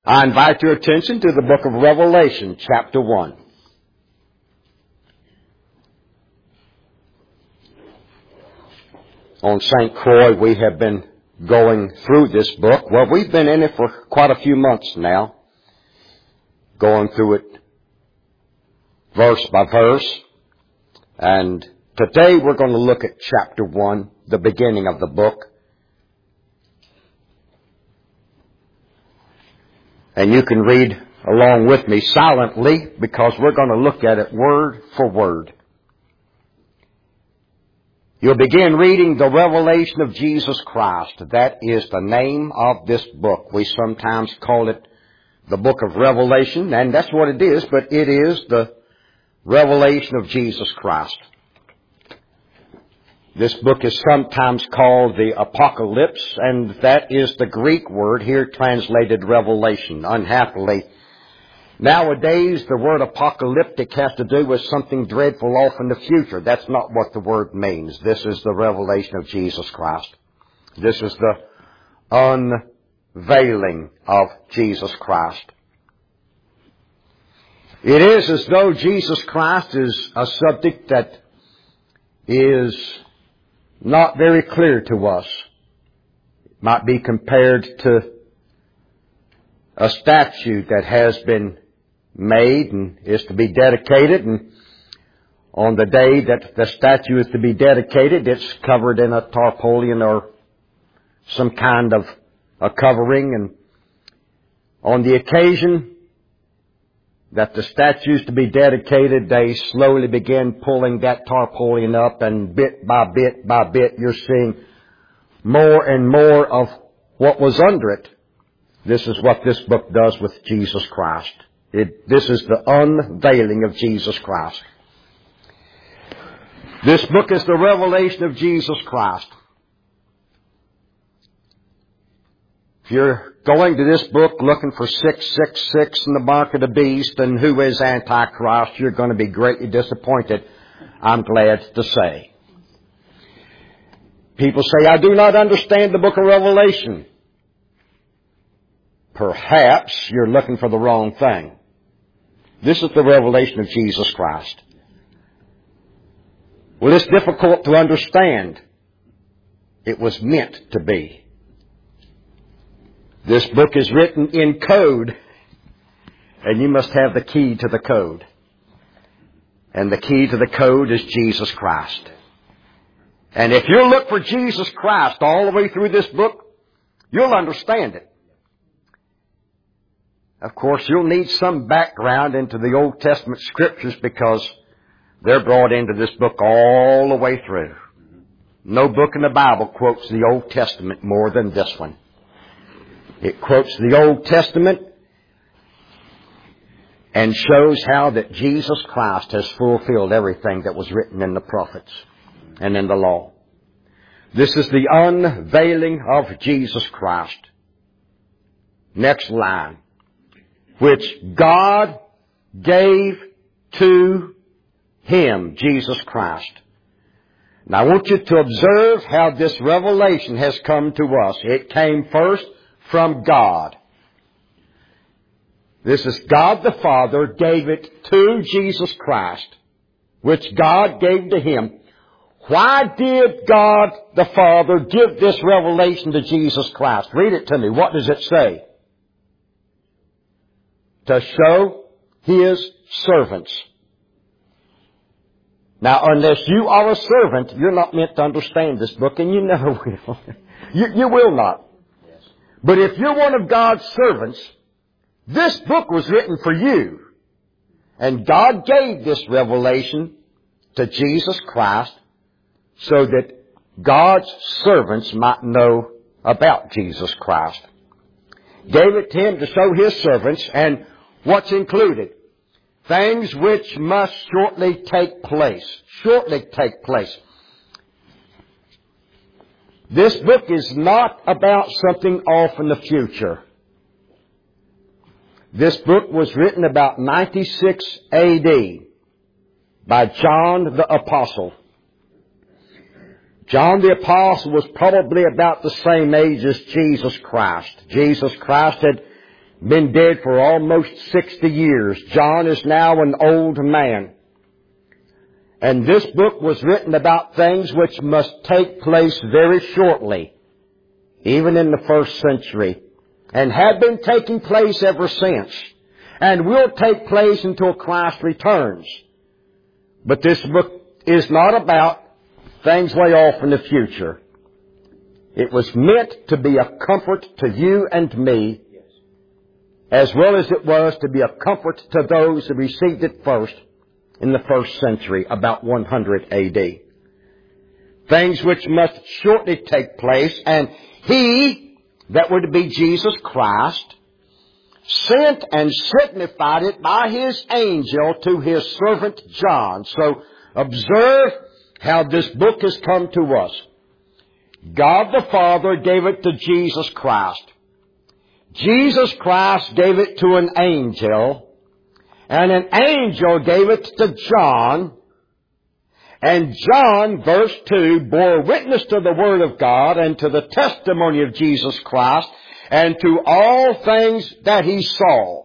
I invite your attention to the book of Revelation, chapter 1. On St. Croix, we have been going through this book. Well, we've been in it for quite a few months now, going through it verse by verse. And today we're going to look at chapter 1, the beginning of the book. And you can read along with me silently because we're going to look at it word for word. You'll begin reading the revelation of Jesus Christ. That is the name of this book. We sometimes call it the book of Revelation, and that's what it is, but it is the revelation of Jesus Christ. This book is sometimes called the Apocalypse, and that is the Greek word here translated revelation. Unhappily, nowadays the word apocalyptic has to do with something dreadful off in the future. That's not what the word means. This is the revelation of Jesus Christ. This is the unveiling of Jesus Christ. It is as though Jesus Christ is a subject that is not very clear to us. It might be compared to a statue that has been made and is to be dedicated, and on the day that the statue is to be dedicated, it's covered in a tarpaulin or some kind of a covering, and on the occasion that the statue is to be dedicated, they slowly begin pulling that tarpaulin up, and bit by bit, you're seeing more and more of what was under it. This is what this book does with Jesus Christ. This is the unveiling of Jesus Christ. This book is the revelation of Jesus Christ. If you're going to this book looking for 666 in the mark of the beast and who is Antichrist, you're going to be greatly disappointed, I'm glad to say. People say, I do not understand the book of Revelation. Perhaps you're looking for the wrong thing. This is the revelation of Jesus Christ. Well, it's difficult to understand. It was meant to be. This book is written in code, and you must have the key to the code. And the key to the code is Jesus Christ. And if you look for Jesus Christ all the way through this book, you'll understand it. Of course, you'll need some background into the Old Testament Scriptures because they're brought into this book all the way through. No book in the Bible quotes the Old Testament more than this one. It quotes the Old Testament and shows how that Jesus Christ has fulfilled everything that was written in the prophets and in the law. This is the unveiling of Jesus Christ. Next line. Which God gave to Him, Jesus Christ. Now I want you to observe how this revelation has come to us. It came first from God. This is God the Father gave it to Jesus Christ, which God gave to Him. Why did God the Father give this revelation to Jesus Christ? Read it to me. What does it say? To show His servants. Now, unless you are a servant, you're not meant to understand this book, and you never will. You will not. But if you're one of God's servants, this book was written for you. And God gave this revelation to Jesus Christ so that God's servants might know about Jesus Christ. Gave it to Him to show His servants, and what's included? Things which must shortly take place. Shortly take place. This book is not about something off in the future. This book was written about 96 A.D. by John the Apostle. John the Apostle was probably about the same age as Jesus Christ. Jesus Christ had been dead for almost 60 years. John is now an old man. And this book was written about things which must take place very shortly, even in the first century, and have been taking place ever since, and will take place until Christ returns. But this book is not about things way off in the future. It was meant to be a comfort to you and me, as well as it was to be a comfort to those who received it first in the first century, about 100 A.D. Things which must shortly take place, and He, that were to be Jesus Christ, sent and signified it by His angel to His servant John. So observe how this book has come to us. God the Father gave it to Jesus Christ. Jesus Christ gave it to an angel, and an angel gave it to John, and John, verse 2, bore witness to the Word of God and to the testimony of Jesus Christ and to all things that he saw.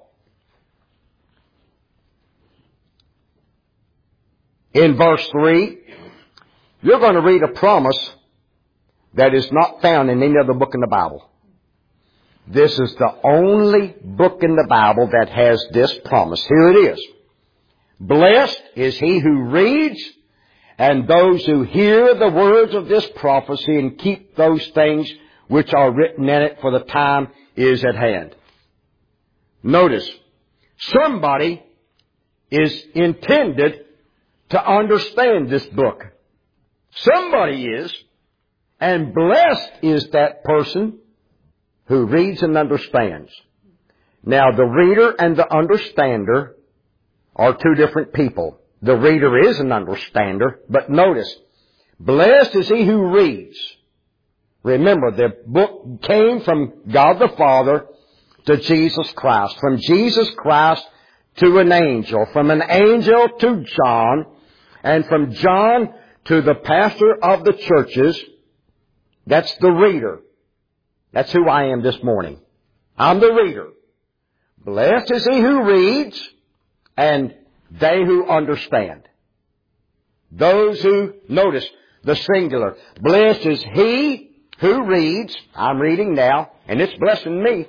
In verse 3, you're going to read a promise that is not found in any other book in the Bible. This is the only book in the Bible that has this promise. Here it is. Blessed is he who reads and those who hear the words of this prophecy and keep those things which are written in it, for the time is at hand. Notice, somebody is intended to understand this book. Somebody is, and blessed is that person who reads and understands. Now, the reader and the understander are two different people. The reader is an understander, but notice, blessed is he who reads. Remember, the book came from God the Father to Jesus Christ, from Jesus Christ to an angel, from an angel to John, and from John to the pastor of the churches. That's the reader. That's who I am this morning. I'm the reader. Blessed is he who reads, and they who understand. Those who, notice the singular. Blessed is he who reads. I'm reading now, and it's blessing me.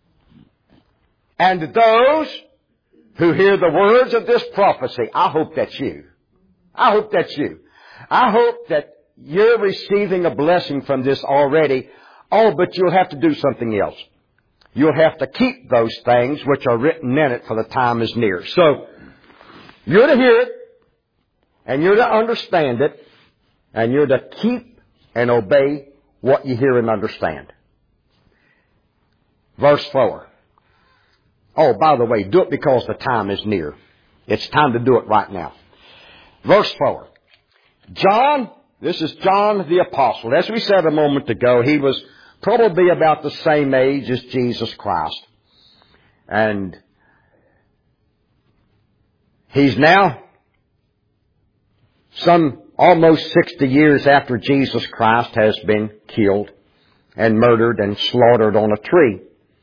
And those who hear the words of this prophecy. I hope that's you. I hope that's you. I hope that you're receiving a blessing from this already. Oh, but you'll have to do something else. You'll have to keep those things which are written in it, for the time is near. So, you're to hear it, and you're to understand it, and you're to keep and obey what you hear and understand. Verse 4. Oh, by the way, do it because the time is near. It's time to do it right now. Verse 4. John, this is John the Apostle. As we said a moment ago, he was probably about the same age as Jesus Christ. And he's now some almost 60 years after Jesus Christ has been killed and murdered and slaughtered on a tree.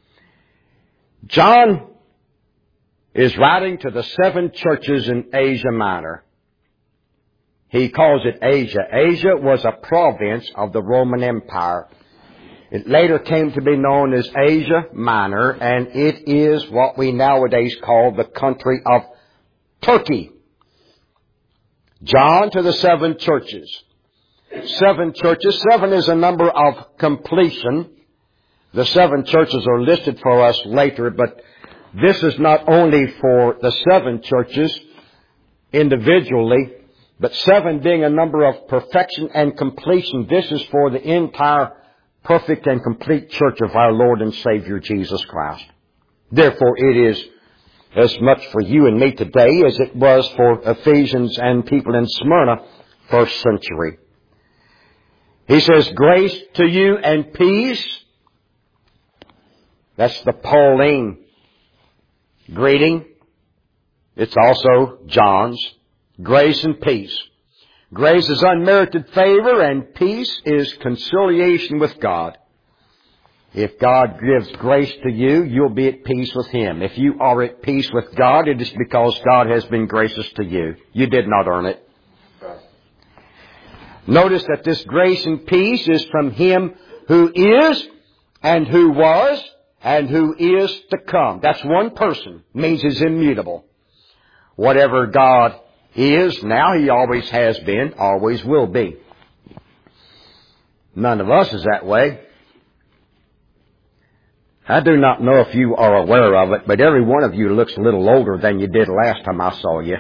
John is writing to the 7 churches in Asia Minor. He calls it Asia. Asia was a province of the Roman Empire. It later came to be known as Asia Minor, and it is what we nowadays call the country of Turkey. John to the 7 churches. 7 churches. 7 is a number of completion. The 7 churches are listed for us later, but this is not only for the 7 churches individually, but 7 being a number of perfection and completion. This is for the entire perfect and complete church of our Lord and Savior Jesus Christ. Therefore, it is as much for you and me today as it was for Ephesians and people in Smyrna, first century. He says, grace to you and peace. That's the Pauline greeting. It's also John's. Grace and peace. Grace is unmerited favor, and peace is conciliation with God. If God gives grace to you, you'll be at peace with Him. If you are at peace with God, it is because God has been gracious to you. You did not earn it. Notice that this grace and peace is from Him who is and who was and who is to come. That's one person. Means He's immutable. Whatever God is now, He always has been, always will be. None of us is that way. I do not know if you are aware of it, but every one of you looks a little older than you did last time I saw you.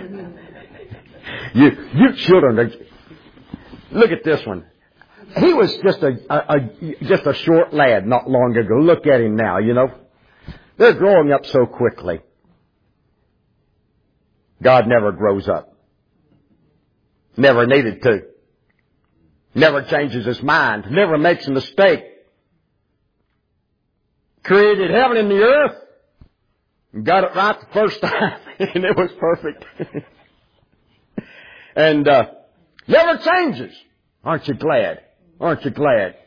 You children, look at this one. He was just a short lad not long ago. Look at him now, you know. They're growing up so quickly. God never grows up. Never needed to. Never changes His mind. Never makes a mistake. Created heaven and the earth. Got it right the first time. And it was perfect. And never changes. Aren't you glad? Aren't you glad?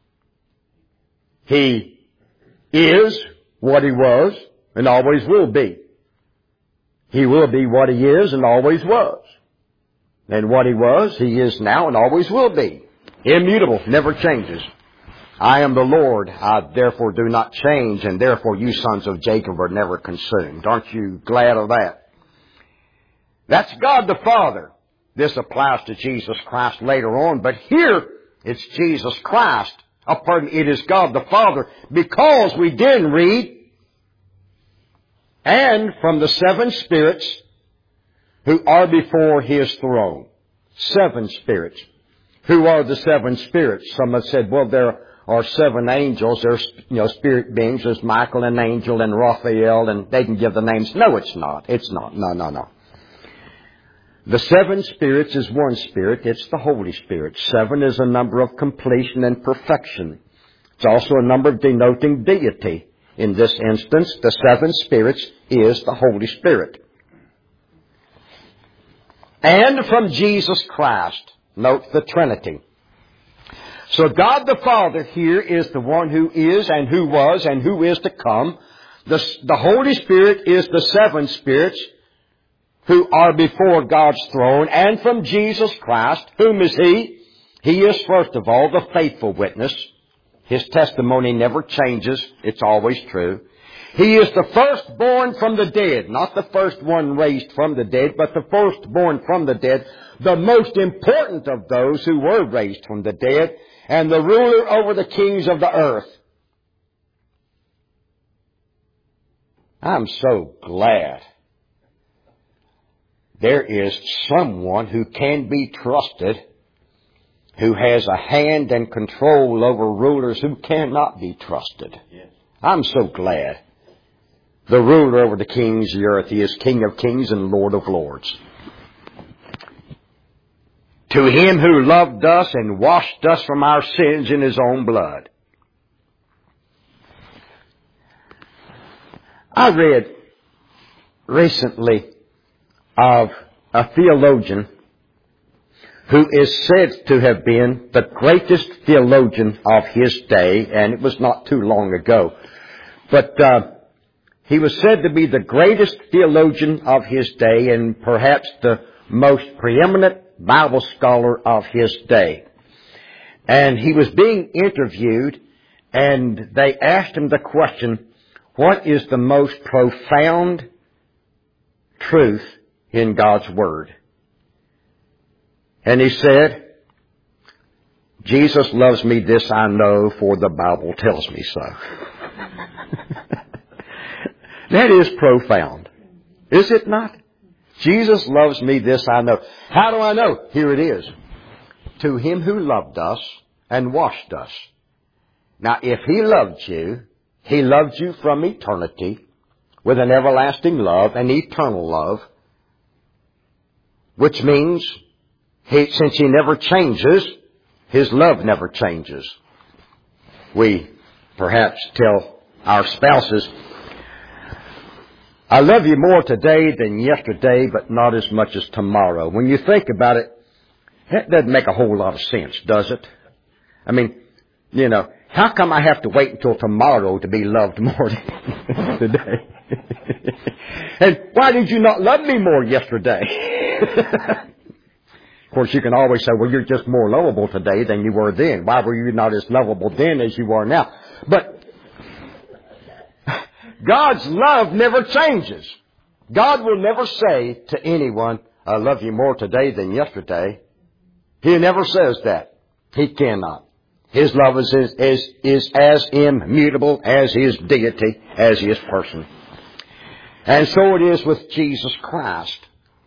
He is what He was and always will be. He will be what He is and always was. And what He was, He is now and always will be. Immutable, never changes. I am the Lord, I therefore do not change, and therefore you sons of Jacob are never consumed. Aren't you glad of that? That's God the Father. This applies to Jesus Christ later on, but here it's Jesus Christ. It is God the Father, because we did read, and from the 7 spirits who are before His throne. 7 spirits. Who are the 7 spirits? Some have said, well, there are 7 angels. There's, spirit beings. There's Michael, an angel, and Raphael, and they can give the names. No, it's not. It's not. No. The 7 spirits is one spirit. It's the Holy Spirit. 7 is a number of completion and perfection. It's also a number denoting deity. In this instance, the 7 spirits is the Holy Spirit. And from Jesus Christ. Note the Trinity. So God the Father here is the one who is and who was and who is to come. The Holy Spirit is the 7 spirits who are before God's throne. And from Jesus Christ, whom is He? He is, first of all, the faithful witness. His testimony never changes. It's always true. He is the firstborn from the dead. Not the first one raised from the dead, but the firstborn from the dead. The most important of those who were raised from the dead. And the ruler over the kings of the earth. I'm so glad there is someone who can be trusted, who has a hand and control over rulers who cannot be trusted. Yes. I'm so glad. The ruler over the kings of the earth, He is King of kings and Lord of lords. To Him who loved us and washed us from our sins in His own blood. I read recently of a theologian who is said to have been the greatest theologian of his day, and it was not too long ago. But he was said to be the greatest theologian of his day and perhaps the most preeminent Bible scholar of his day. And he was being interviewed, and they asked him the question, what is the most profound truth in God's Word? And he said, Jesus loves me, this I know, for the Bible tells me so. That is profound, is it not? Jesus loves me, this I know. How do I know? Here it is. To Him who loved us and washed us. Now, if He loved you from eternity with an everlasting love, an eternal love, which means since He never changes, His love never changes. We perhaps tell our spouses, I love you more today than yesterday, but not as much as tomorrow. When you think about it, that doesn't make a whole lot of sense, does it? I mean, How come I have to wait until tomorrow to be loved more than today? And why did you not love me more yesterday? Of course, you can always say, well, you're just more lovable today than you were then. Why were you not as lovable then as you are now? But God's love never changes. God will never say to anyone, I love you more today than yesterday. He never says that. He cannot. His love is as immutable as His deity, as His person. And so it is with Jesus Christ.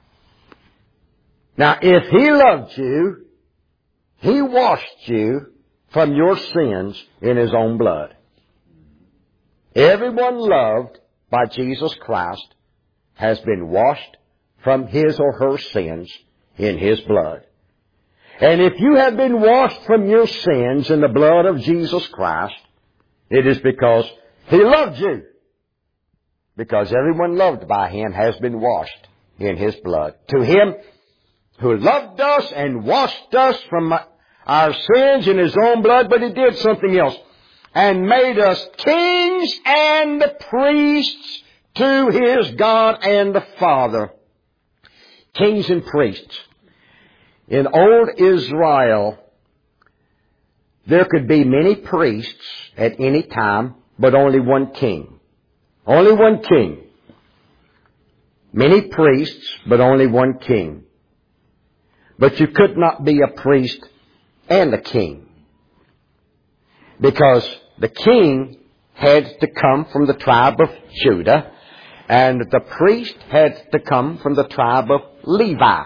Now, if He loved you, He washed you from your sins in His own blood. Everyone loved by Jesus Christ has been washed from his or her sins in His blood. And if you have been washed from your sins in the blood of Jesus Christ, it is because He loved you. Because everyone loved by Him has been washed in His blood. To Him who loved us and washed us from our sins in His own blood, but He did something else. And made us kings and priests to His God and the Father. Kings and priests. In old Israel, there could be many priests at any time, but only one king. Only one king. Many priests, but only one king. But you could not be a priest and a king. Because the king had to come from the tribe of Judah, and the priest had to come from the tribe of Levi.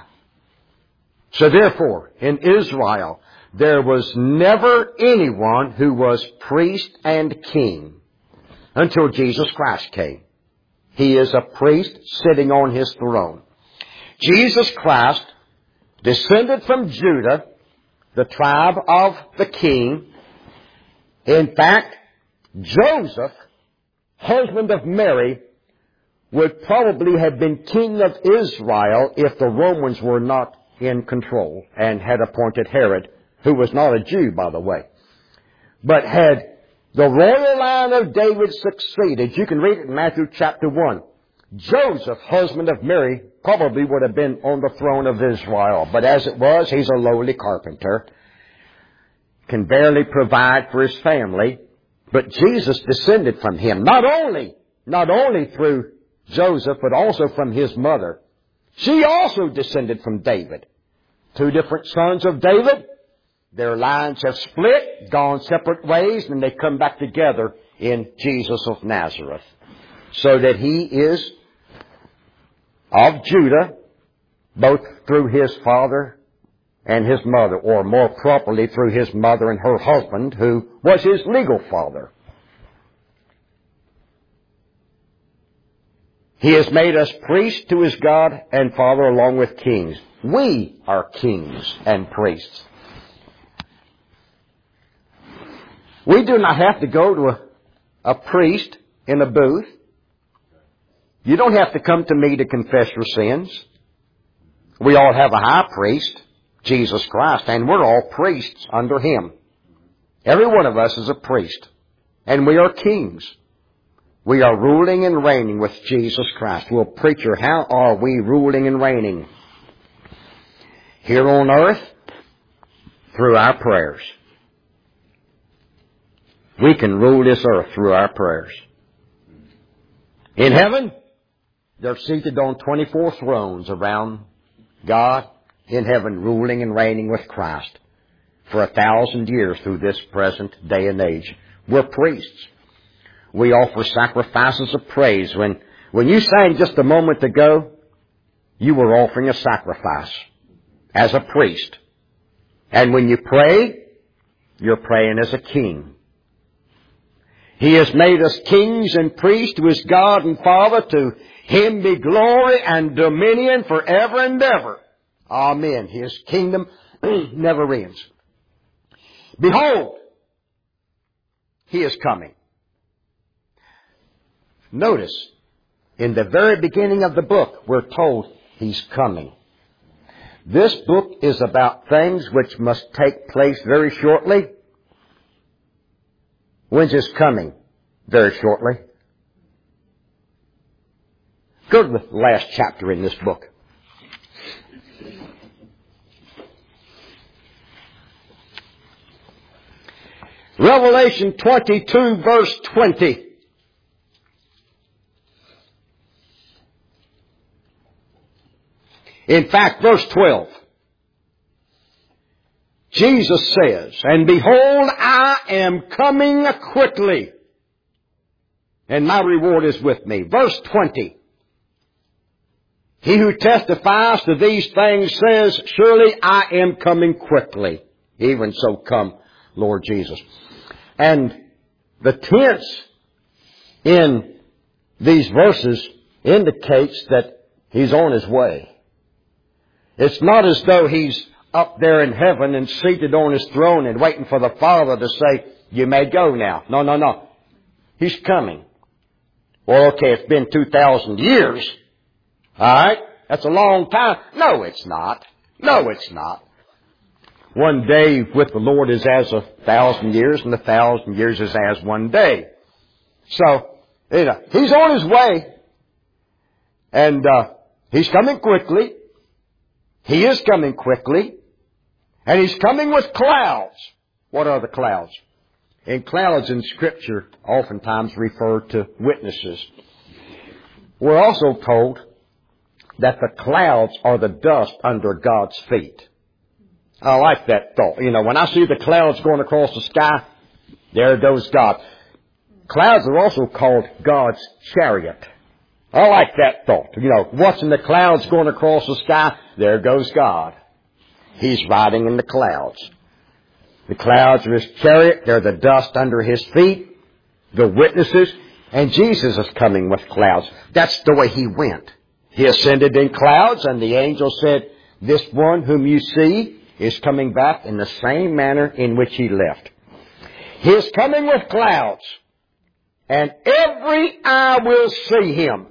So therefore, in Israel, there was never anyone who was priest and king until Jesus Christ came. He is a priest sitting on His throne. Jesus Christ descended from Judah, the tribe of the king. In fact, Joseph, husband of Mary, would probably have been king of Israel if the Romans were not in control and had appointed Herod, who was not a Jew, by the way. But had the royal line of David succeeded, you can read it in Matthew chapter 1. Joseph, husband of Mary, probably would have been on the throne of Israel. But as it was, he's a lowly carpenter, can barely provide for his family. But Jesus descended from him, not only through Joseph, but also from his mother. She also descended from David. Two different sons of David. Their lines have split, gone separate ways, and they come back together in Jesus of Nazareth. So that He is of Judah, both through His father and His mother, or more properly through His mother and her husband, who was His legal father. He has made us priests to His God and Father along with kings. We are kings and priests. We do not have to go to a priest in a booth. You don't have to come to me to confess your sins. We all have a high priest, Jesus Christ, and we're all priests under Him. Every one of us is a priest, and we are kings. We are ruling and reigning with Jesus Christ. Well, preacher, how are we ruling and reigning? Here on earth, through our prayers. We can rule this earth through our prayers. In heaven, they're seated on 24 thrones around God in heaven, ruling and reigning with Christ for 1,000 years through this present day and age. We're priests. We offer sacrifices of praise. When you sang just a moment ago, you were offering a sacrifice as a priest. And when you pray, you're praying as a king. He has made us kings and priests to His God and Father. To Him be glory and dominion forever and ever. Amen. His kingdom never ends. Behold, He is coming. Notice, in the very beginning of the book, we're told He's coming. This book is about things which must take place very shortly. When's His coming? Very shortly. Go to the last chapter in this book. Revelation 22, verse 20. In fact, verse 12. Jesus says, "And behold, I am coming quickly, and my reward is with me." Verse 20. "He who testifies to these things says, Surely I am coming quickly. Even so come, Lord Jesus." And the tense in these verses indicates that He's on His way. It's not as though He's up there in heaven and seated on His throne and waiting for the Father to say, "You may go now." No. He's coming. Well, okay, it's been 2,000 years. All right? That's a long time. No, it's not. One day with the Lord is as 1,000 years, and 1,000 years is as one day. So, He's on His way. And He's coming quickly. He is coming quickly. And He's coming with clouds. What are the clouds? And clouds in Scripture oftentimes refer to witnesses. We're also told that the clouds are the dust under God's feet. I like that thought. When I see the clouds going across the sky, there goes God. Clouds are also called God's chariot. I like that thought. Watching the clouds going across the sky, there goes God. He's riding in the clouds. The clouds are His chariot. They're the dust under His feet, the witnesses. And Jesus is coming with clouds. That's the way He went. He ascended in clouds, and the angel said, "This one whom you see is coming back in the same manner in which He left." He is coming with clouds, and every eye will see Him.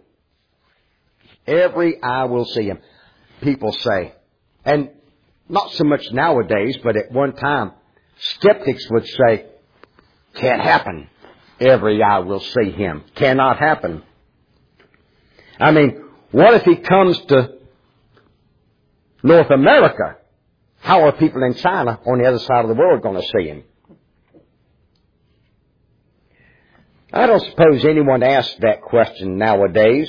Every eye will see Him. People say, and not so much nowadays, but at one time, skeptics would say, "Can't happen. Every eye will see Him." Cannot happen. I mean, what if He comes to North America? How are people in China on the other side of the world going to see Him? I don't suppose anyone asks that question nowadays.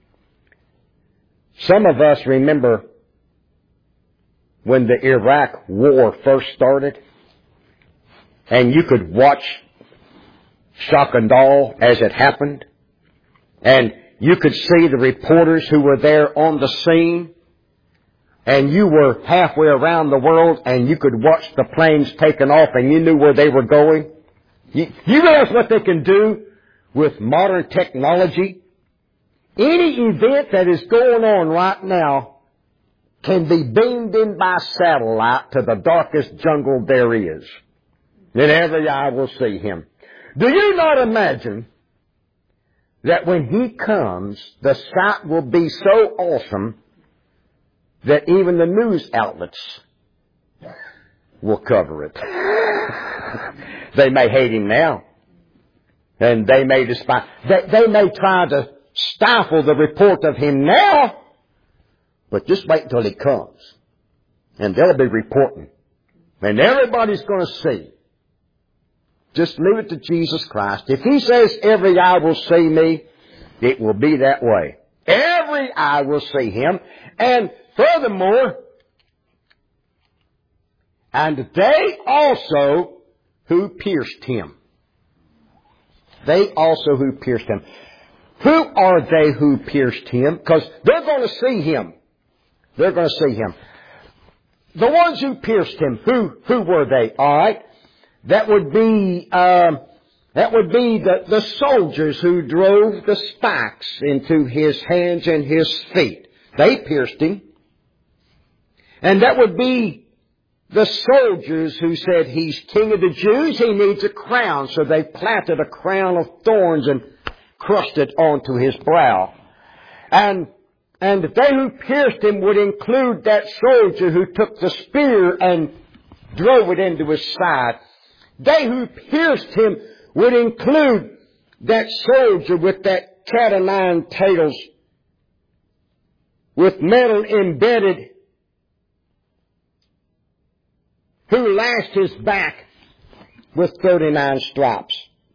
Some of us remember when the Iraq War first started, and you could watch shock and awe as it happened, and you could see the reporters who were there on the scene, and you were halfway around the world, and you could watch the planes taking off, and you knew where they were going. You realize what they can do with modern technology? Any event that is going on right now can be beamed in by satellite to the darkest jungle there is. Then every eye will see Him. Do you not imagine that when He comes, the sight will be so awesome that even the news outlets will cover it? They may hate Him now, and they may despise. They may try to stifle the report of Him now, but just wait until He comes, and they'll be reporting, and everybody's going to see. Just leave it to Jesus Christ. If He says every eye will see Me, it will be that way. Every eye will see Him. And furthermore, and they also who pierced Him. They also who pierced Him. Who are they who pierced Him? Because they're going to see Him. They're going to see Him. The ones who pierced Him, who were they? All right. That would be the soldiers who drove the spikes into His hands and His feet. They pierced Him. And that would be the soldiers who said, "He's King of the Jews, He needs a crown." So they planted a crown of thorns and crushed it onto His brow. And they who pierced Him would include that soldier who took the spear and drove it into His side. They who pierced Him would include that soldier with that cat o' nine tails, with metal embedded, who lashed his back with 39 stripes.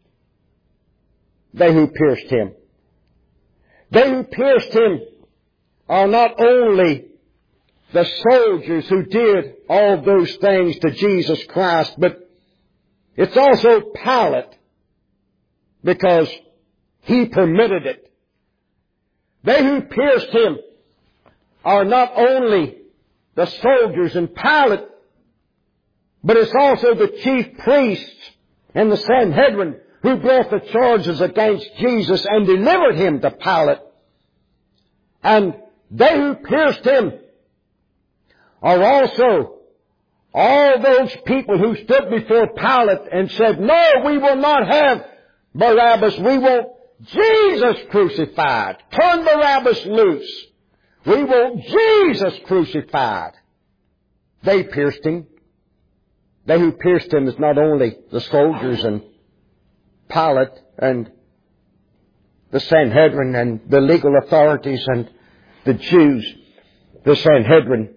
They who pierced him. They who pierced him are not only the soldiers who did all those things to Jesus Christ, but it's also Pilate, because he permitted it. They who pierced him are not only the soldiers and Pilate, but it's also the chief priests and the Sanhedrin who brought the charges against Jesus and delivered him to Pilate. And they who pierced him are also all those people who stood before Pilate and said, "No, we will not have Barabbas. We want Jesus crucified. Turn Barabbas loose. We want Jesus crucified." They pierced him. They who pierced him is not only the soldiers and Pilate and the Sanhedrin and the legal authorities and the Jews. The Sanhedrin,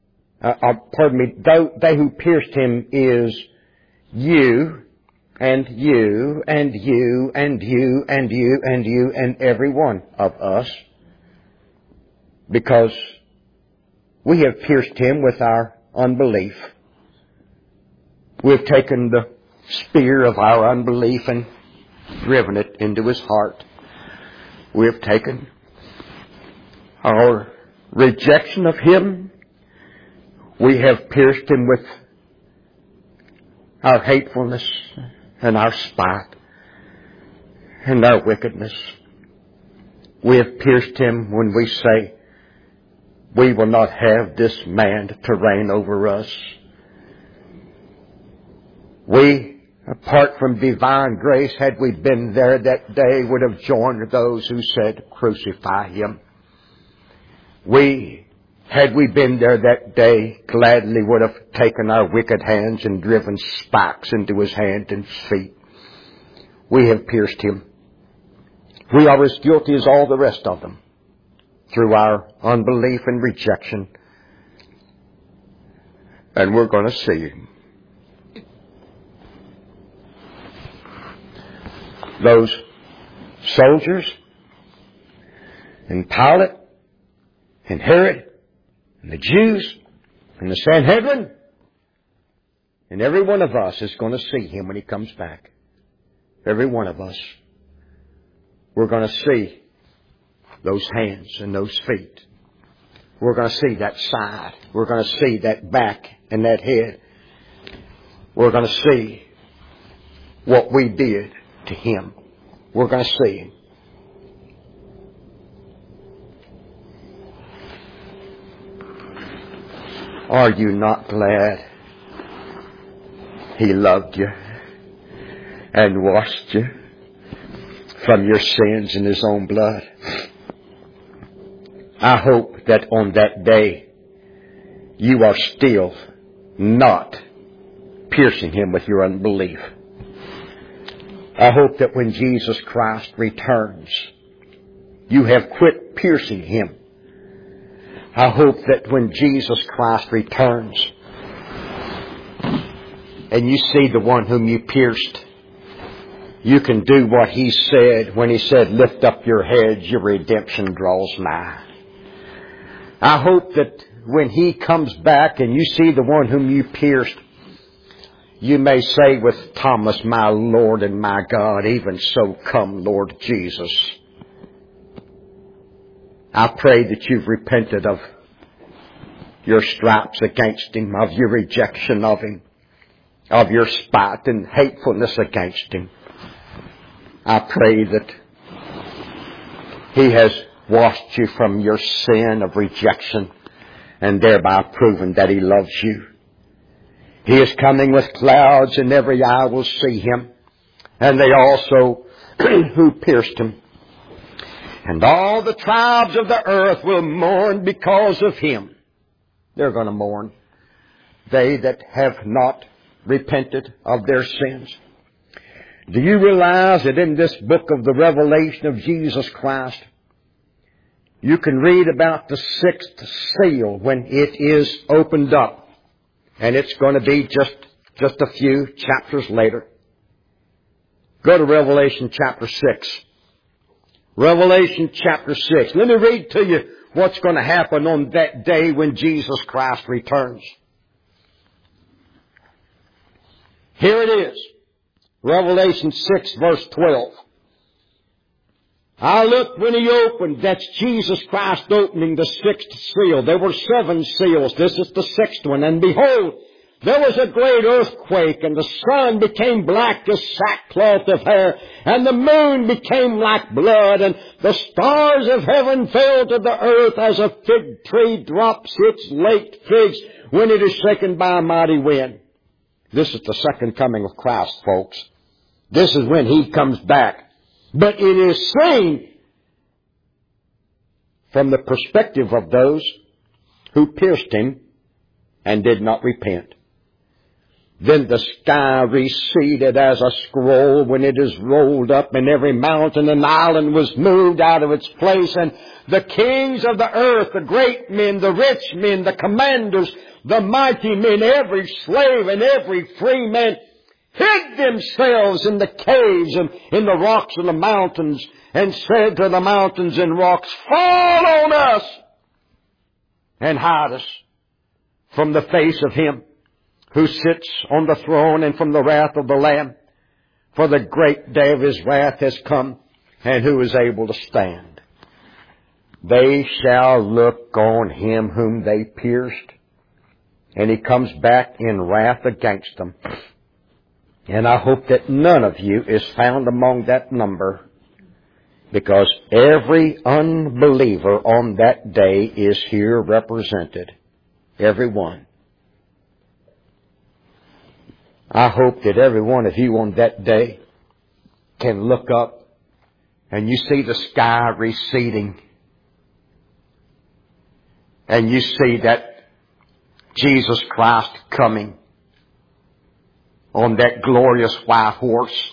they who pierced him is you and you and you and you and you and you and every one of us, because we have pierced him with our unbelief. We've taken the spear of our unbelief and driven it into his heart. We have taken our rejection of him. We have pierced him with our hatefulness and our spite and our wickedness. We have pierced him when we say, "We will not have this man to reign over us." We, apart from divine grace, had we been there that day, would have joined those who said, "Crucify him." We, had we been there that day, gladly would have taken our wicked hands and driven spikes into his hands and feet. We have pierced him. We are as guilty as all the rest of them through our unbelief and rejection. And we're going to see him. Those soldiers and Pilate and Herod and the Jews and the Sanhedrin and every one of us is going to see him when he comes back. Every one of us. We're going to see those hands and those feet. We're going to see that side. We're going to see that back and that head. We're going to see what we did to him. We're going to see him. Are you not glad he loved you and washed you from your sins in his own blood? I hope that on that day you are still not piercing him with your unbelief. I hope that when Jesus Christ returns, you have quit piercing him. I hope that when Jesus Christ returns and you see the one whom you pierced, you can do what he said when he said, "Lift up your heads, your redemption draws nigh." I hope that when he comes back and you see the one whom you pierced, you may say with Thomas, "My Lord and my God, even so come, Lord Jesus." I pray that you've repented of your stripes against him, of your rejection of him, of your spite and hatefulness against him. I pray that he has washed you from your sin of rejection and thereby proven that he loves you. He is coming with clouds, and every eye will see him, and they also who pierced him. And all the tribes of the earth will mourn because of him. They're going to mourn. They that have not repented of their sins. Do you realize that in this book of the revelation of Jesus Christ, you can read about the sixth seal when it is opened up. And it's going to be just a few chapters later. Go to Revelation chapter 6. Revelation chapter 6. Let me read to you what's going to happen on that day when Jesus Christ returns. Here it is. Revelation 6 verse 12. I looked when he opened. That's Jesus Christ opening the sixth seal. There were 7 seals. This is the sixth one. And behold, there was a great earthquake, and the sun became black as sackcloth of hair, and the moon became like blood, and the stars of heaven fell to the earth as a fig tree drops its late figs when it is shaken by a mighty wind. This is the second coming of Christ, folks. This is when He comes back. But it is seen from the perspective of those who pierced Him and did not repent. Then the sky receded as a scroll when it is rolled up, and every mountain and island was moved out of its place, and the kings of the earth, the great men, the rich men, the commanders, the mighty men, every slave and every free man, hid themselves in the caves and in the rocks of the mountains, and said to the mountains and rocks, fall on us and hide us from the face of Him who sits on the throne and from the wrath of the Lamb. For the great day of His wrath has come, and who is able to stand? They shall look on Him whom they pierced, and He comes back in wrath against them. And I hope that none of you is found among that number, because every unbeliever on that day is here represented. Every one. I hope that every one of you on that day can look up and you see the sky receding, and you see that Jesus Christ coming on that glorious white horse,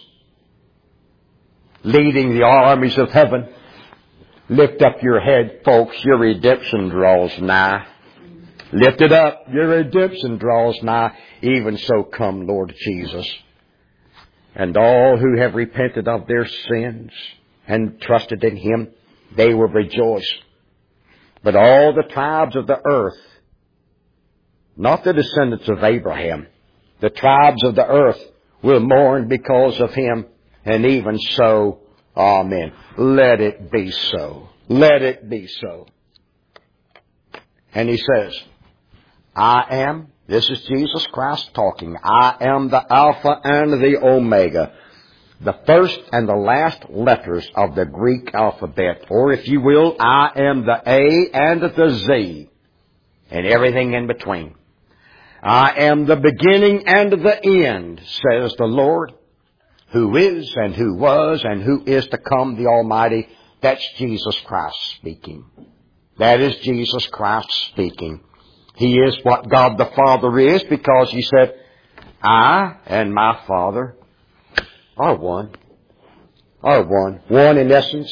leading the armies of heaven. Lift up your head, folks. Your redemption draws nigh. Lift it up. Your redemption draws nigh. Even so come, Lord Jesus. And all who have repented of their sins and trusted in Him, they will rejoice. But all the tribes of the earth, not the descendants of Abraham, the tribes of the earth will mourn because of Him. And even so, amen. Let it be so. Let it be so. And He says, I am, this is Jesus Christ talking, I am the Alpha and the Omega, the first and the last letters of the Greek alphabet. Or if you will, I am the A and the Z, and everything in between. I am the beginning and the end, says the Lord, who is and who was and who is to come, the Almighty. That's Jesus Christ speaking. That is Jesus Christ speaking. He is what God the Father is, because He said, I and my Father are one. Are one. One in essence.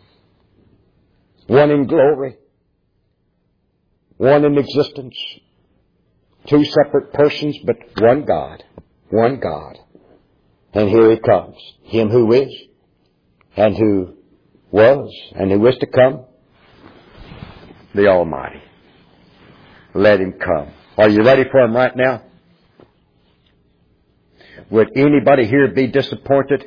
One in glory. One in existence. 2 separate persons, but one God. One God. And here He comes. Him who is, and who was, and who is to come, the Almighty. Let Him come. Are you ready for Him right now? Would anybody here be disappointed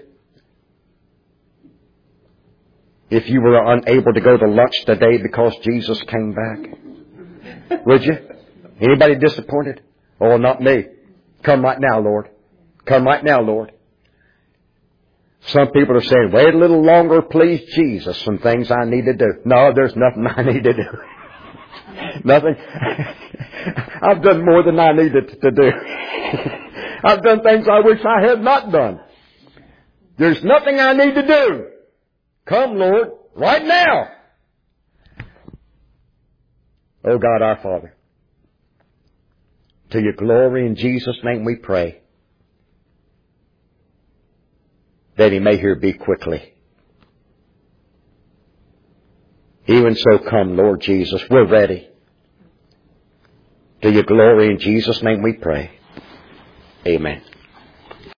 if you were unable to go to lunch today because Jesus came back? Would you? Anybody disappointed? Oh, not me. Come right now, Lord. Come right now, Lord. Some people are saying, wait a little longer, please, Jesus. Some things I need to do. No, there's nothing I need to do. Nothing. I've done more than I needed to do. I've done things I wish I had not done. There's nothing I need to do. Come, Lord, right now. Oh God, our Father, to Your glory in Jesus' name we pray. that He may hear be quickly. Even so, come, Lord Jesus. We're ready. To Your glory in Jesus' name we pray. Amen.